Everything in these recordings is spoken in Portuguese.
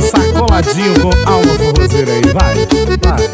dançar coladinho com alma forrozeira aí, vai, vai.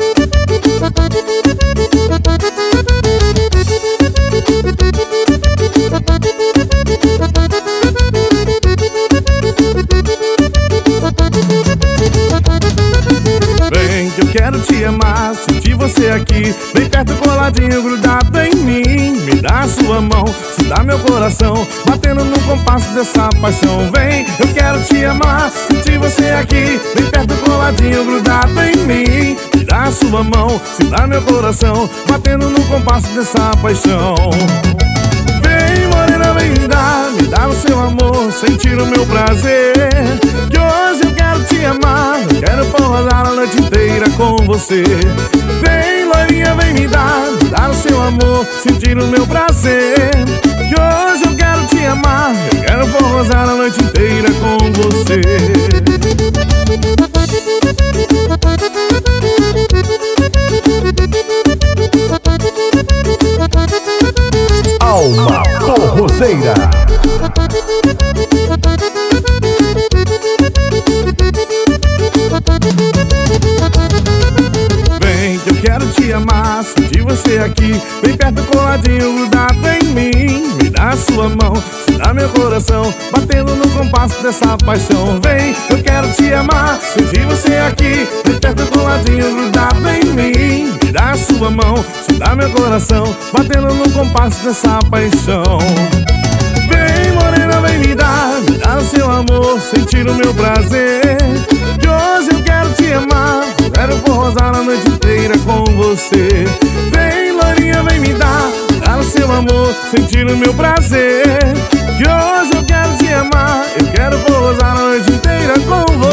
Vem que eu quero te amar, sentir você aqui, bem perto, coladinho, grudado em mim. Me dá a sua mão, se dá meu coração, batendo no compasso dessa paixão. Vem, eu quero te amar, sentir você aqui, bem perto, coladinho, grudado em mim. Me dá a sua mão, se dá meu coração, batendo no compasso dessa paixão. Vem, morena, vem me dá o seu amor, sentir o meu prazer. Que hoje eu quero te amar, eu quero forrosar a noite inteira com você. Vem, loirinha, vem me dá o seu amor, sentir o meu prazer. Que hoje eu quero te amar, eu quero forrosar a noite inteira com você. Alma Forrozeira. Vem que eu quero te amar, sentir você aqui, bem perto, coladinho, grudado em mim. Me dá a sua mão, se dá meu coração, batendo no compasso dessa paixão. Vem, eu quero te amar, sentir você aqui, bem perto, coladinho, grudado em mim. Me dá a sua mão, se dá meu coração, batendo no compasso dessa paixão. Vem, morena, vem me dá o seu amor, sentir o meu prazer. Que hoje eu quero te amar, eu quero forrosar a noite inteira com você. Vem, loirinha, vem me dá o seu amor, sentir o meu prazer. Que hoje eu quero te amar, eu quero forrosar a noite inteira com você.